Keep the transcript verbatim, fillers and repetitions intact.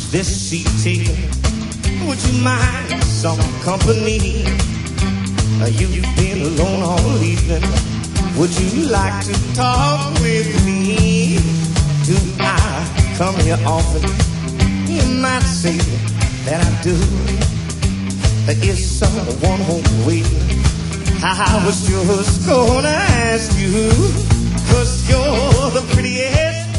this seat taken? Would you mind some company? Uh, You've been alone all evening. Would you like to talk with me? Do I come here often? You might say that I do. There is someone home waiting. I was just gonna ask you, 'cause you're the prettiest